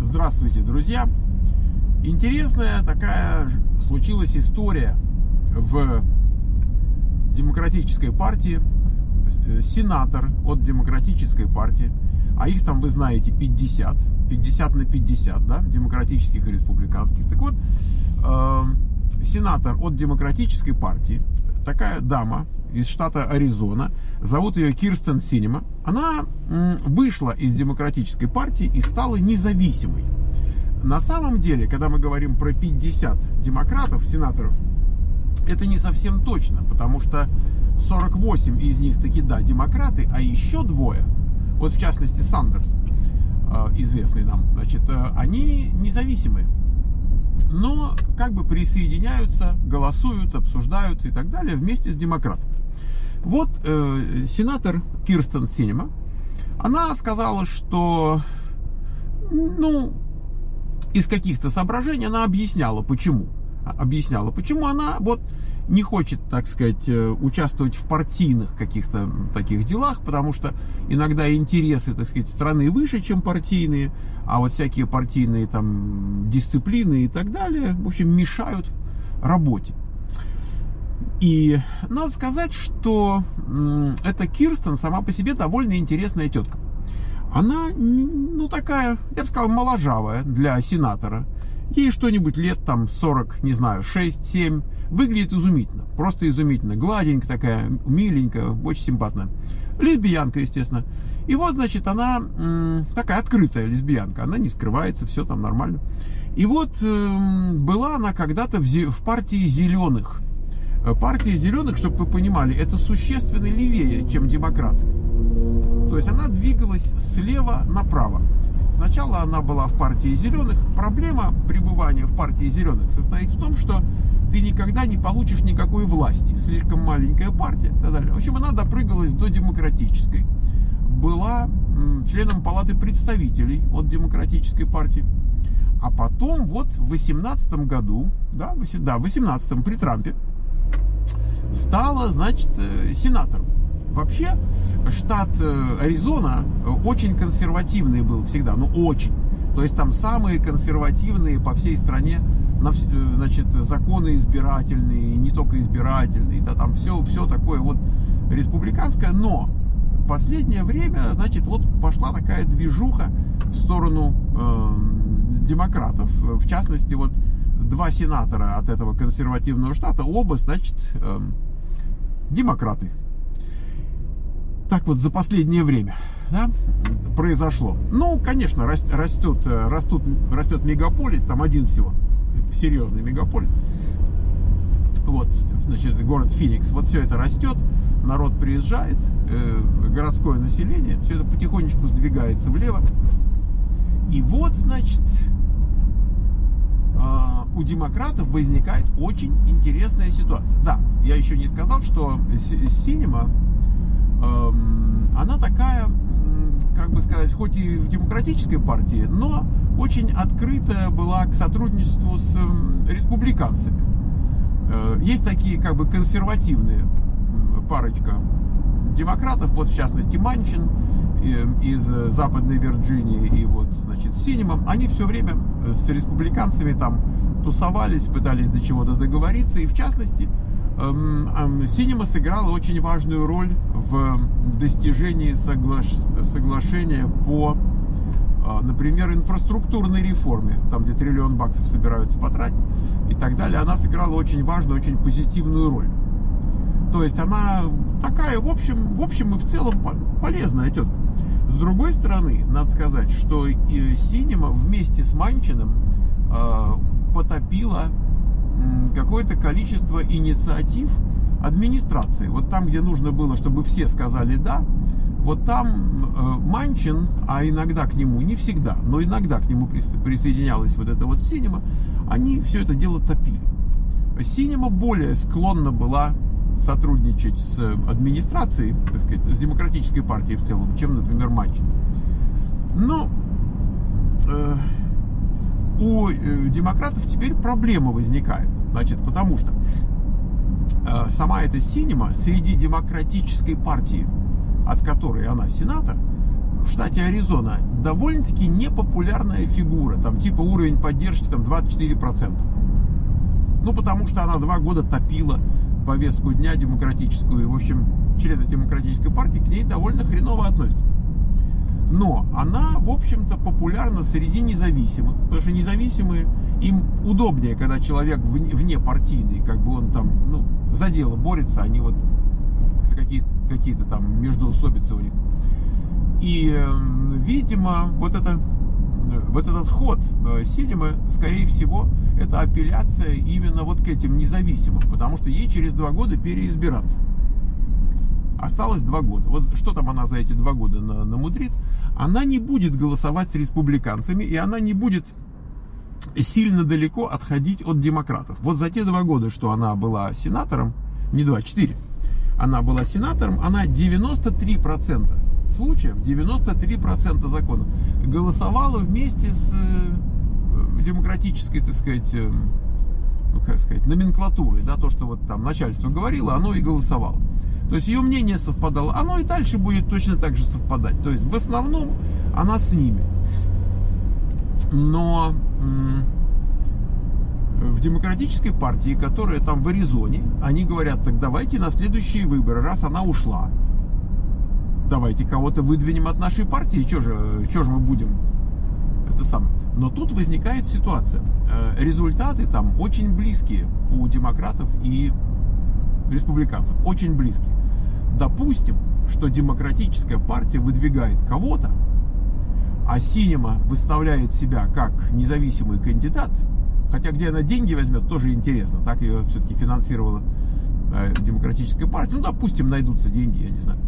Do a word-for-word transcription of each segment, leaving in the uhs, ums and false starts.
Здравствуйте, друзья! Интересная такая случилась история в Демократической партии. Сенатор от Демократической партии, а их там, вы знаете, пятьдесят, пятьдесят на пятьдесят, да, демократических и республиканских. Так вот, э, сенатор от Демократической партии, такая дама из штата Аризона, зовут ее Кирстен Синема. Она м, вышла из Демократической партии и стала независимой. На самом деле, когда мы говорим про пятьдесят демократов, сенаторов, это не совсем точно, потому что сорок восемь из них таки, да, демократы, а еще двое, вот в частности Сандерс, известный нам, значит, они независимые, но как бы присоединяются, голосуют, обсуждают и так далее вместе с демократами. Вот э, сенатор Кирстен Синема, она сказала, что, ну, из каких-то соображений она объясняла, почему. Объясняла, почему она вот не хочет, так сказать, участвовать в партийных каких-то таких делах, потому что иногда интересы, так сказать, страны выше, чем партийные, а вот всякие партийные там дисциплины и так далее, в общем, мешают работе. И надо сказать, что эта Кирстен сама по себе довольно интересная тетка. Она, ну, такая, я бы сказал, моложавая для сенатора. Ей что-нибудь лет там сорок, не знаю, шесть-семь. Выглядит изумительно, просто изумительно. Гладенькая такая, миленькая, очень симпатная. Лесбиянка, естественно. И вот, значит, она м, такая открытая лесбиянка. Она не скрывается, все там нормально. И вот э, была она когда-то в, в партии зеленых. Партия зеленых, чтобы вы понимали, это существенно левее, чем демократы. То есть она двигалась слева направо. Сначала она была в партии зеленых. Проблема пребывания в партии зеленых состоит в том, что ты никогда не получишь никакой власти. Слишком маленькая партия и так далее. В общем, она допрыгалась до демократической. Была м, членом палаты представителей от демократической партии. А потом вот в восемнадцатом году, да, в восемнадцатом при Трампе, стала, значит, сенатором. Вообще, штат Аризона очень консервативный был всегда, ну очень. То есть там самые консервативные по всей стране, значит, законы избирательные, не только избирательные, да, там все, все такое вот республиканское. Но в последнее время, значит, вот пошла такая движуха в сторону э, демократов. В частности, вот два сенатора от этого консервативного штата, оба, значит, э, демократы. Так вот за последнее время, да, произошло. Ну, конечно, растет, растут, растет мегаполис, там один всего, серьезный мегаполис. Вот, значит, город Феникс. Вот все это растет, народ приезжает, э, городское население, все это потихонечку сдвигается влево. И вот, значит, э, у демократов возникает очень интересная ситуация. Да, я еще не сказал, что Синема, она такая, как бы сказать, хоть и в демократической партии, но очень открытая была к сотрудничеству с республиканцами. Есть такие, как бы, консервативные парочка демократов, вот в частности Манчин из Западной Вирджинии и вот, значит, Синема. Они все время с республиканцами там тусовались, пытались до чего-то договориться, и в частности Синема сыграла очень важную роль в достижении согла... соглашения по, например, инфраструктурной реформе, там, где триллион баксов собираются потратить и так далее. Она сыграла очень важную, очень позитивную роль. То есть она такая, в общем, в общем и в целом полезная тетка. С другой стороны, надо сказать, что Синема вместе с Манчиным потопила какое-то количество инициатив администрации. Вот там, где нужно было, чтобы все сказали «да», вот там э, Манчин, а иногда к нему, не всегда, но иногда к нему присоединялась вот эта вот Синема, они все это дело топили. Синема более склонна была сотрудничать с администрацией, так сказать, с демократической партией в целом, чем, например, Манчин. Но э, у демократов теперь проблема возникает. Значит, потому что э, сама эта Синема среди демократической партии, от которой она сенатор, в штате Аризона довольно-таки непопулярная фигура. Там типа уровень поддержки там двадцать четыре процента. Ну, потому что она два года топила повестку дня демократическую. И, в общем, члены демократической партии к ней довольно хреново относятся. Но она, в общем-то, популярна среди независимых. Потому что независимые, им удобнее, когда человек вне партийный, как бы он там, ну, за дело борется, они вот какие-то какие-то там междоусобицы у них. И, видимо, вот, это, вот этот ход Синемы, скорее всего, это апелляция именно вот к этим независимым, потому что ей через два года переизбираться. Осталось два года. Вот что там она за эти два года намудрит? Она не будет голосовать с республиканцами, и она не будет сильно далеко отходить от демократов. Вот за те два года, что она была сенатором, не два, четыре, она была сенатором, она девяносто три процента случаев, девяносто три процента законов голосовала вместе с э, демократической, так сказать, э, ну, как сказать, номенклатурой, да, то, что вот там начальство говорило, оно и голосовало. То есть ее мнение совпадало, оно и дальше будет точно так же совпадать. То есть в основном она с ними. Но м- в демократической партии, которая там в Аризоне, они говорят, так давайте на следующие выборы, раз она ушла, давайте кого-то выдвинем от нашей партии, что же, что же мы будем, это самое. Но тут возникает ситуация, результаты там очень близкие у демократов и республиканцев, очень близкие. Допустим, что демократическая партия выдвигает кого-то, а Синема выставляет себя как независимый кандидат, хотя где она деньги возьмет, тоже интересно. Так ее все-таки финансировала э, демократическая партия. Ну, допустим, найдутся деньги, я не знаю.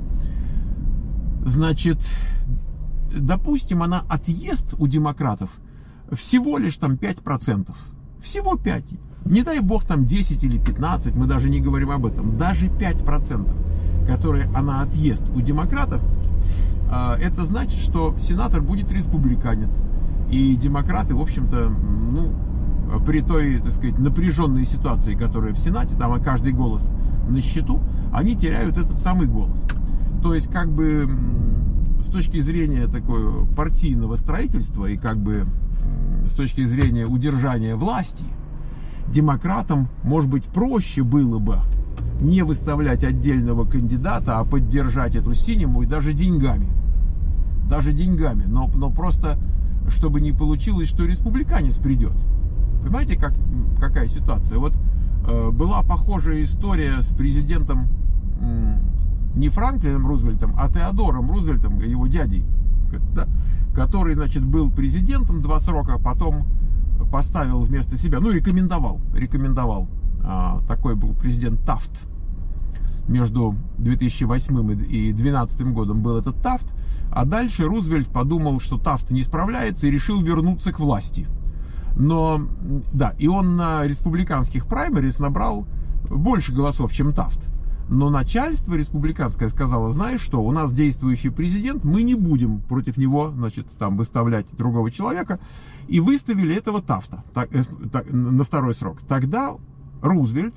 Значит, допустим, она отъест у демократов всего лишь там пять процентов. Всего пять. Не дай бог там десять или пятнадцать, мы даже не говорим об этом. Даже пять процентов, которые она отъест у демократов, э, это значит, что сенатор будет республиканец. И демократы, в общем-то, ну, при той, так сказать, напряженной ситуации, которая в Сенате, там каждый голос на счету, они теряют этот самый голос. То есть, как бы, с точки зрения такого партийного строительства и, как бы, с точки зрения удержания власти, демократам, может быть, проще было бы не выставлять отдельного кандидата, а поддержать эту Синему и даже деньгами. Даже деньгами. Но, но просто, чтобы не получилось, что республиканец придет. Понимаете, как, какая ситуация? Вот э, была похожая история с президентом э, не Франклином Рузвельтом, а Теодором Рузвельтом, его дядей, да, который, значит, был президентом два срока, потом поставил вместо себя, ну, рекомендовал, рекомендовал, э, такой был президент Тафт. Между две тысячи восьмым и две тысячи двенадцатым годом был этот Тафт, а дальше Рузвельт подумал, что Тафт не справляется и решил вернуться к власти. Но, да, и он на республиканских праймерис набрал больше голосов, чем Тафт. Но начальство республиканское сказало, знаешь что, у нас действующий президент, мы не будем против него, значит, там выставлять другого человека. И выставили этого Тафта так, э, так, на второй срок. Тогда Рузвельт,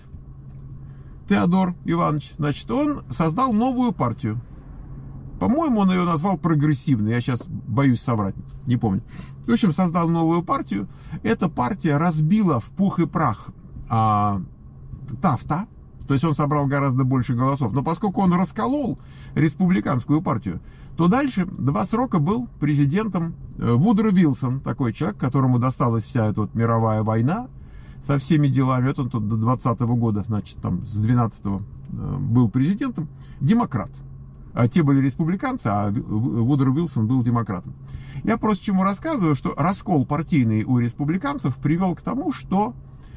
Теодор Иванович, значит, он создал новую партию. По-моему, он ее назвал прогрессивной. Я сейчас боюсь соврать, не помню. В общем, создал новую партию. Эта партия разбила в пух и прах а, Тафта. То есть он собрал гораздо больше голосов. Но поскольку он расколол республиканскую партию, то дальше два срока был президентом Вудро Вилсон. Такой человек, которому досталась вся эта вот мировая война со всеми делами. Это он тут до двадцатого года, значит, там с двенадцатого был президентом. Демократ. А те были республиканцы, а Вудро Вилсон был демократом. Я просто чему рассказываю, что раскол партийный у республиканцев привел к тому, что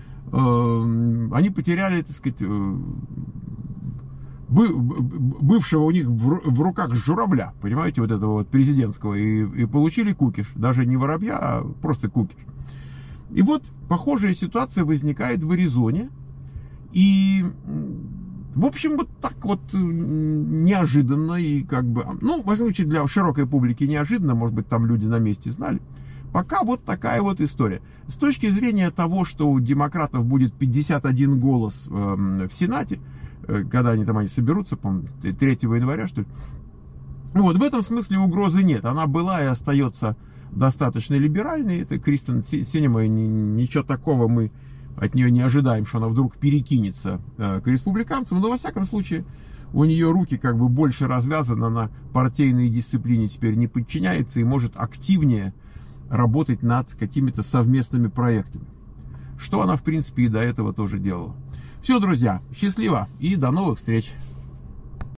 э, они потеряли, так сказать, э, бы, бывшего у них в, в руках журавля, понимаете, вот этого вот президентского, и, и получили кукиш. Даже не воробья, а просто кукиш. И вот похожая ситуация возникает в Аризоне. И... В общем, вот так вот неожиданно и как бы, ну, во всяком случае, для широкой публики неожиданно, может быть, там люди на месте знали. Пока вот такая вот история. С точки зрения того, что у демократов будет пятьдесят один голос в Сенате, когда они там они соберутся, по-моему, третьего января, что ли, Вот, в этом смысле угрозы нет. Она была и остается достаточно либеральной. Это Кристен Синема, ничего такого мы от нее не ожидаем, что она вдруг перекинется к республиканцам. Но, во всяком случае, у нее руки как бы больше развязаны, она партийной дисциплине теперь не подчиняется и может активнее работать над какими-то совместными проектами. Что она, в принципе, и до этого тоже делала. Все, друзья, счастливо и до новых встреч!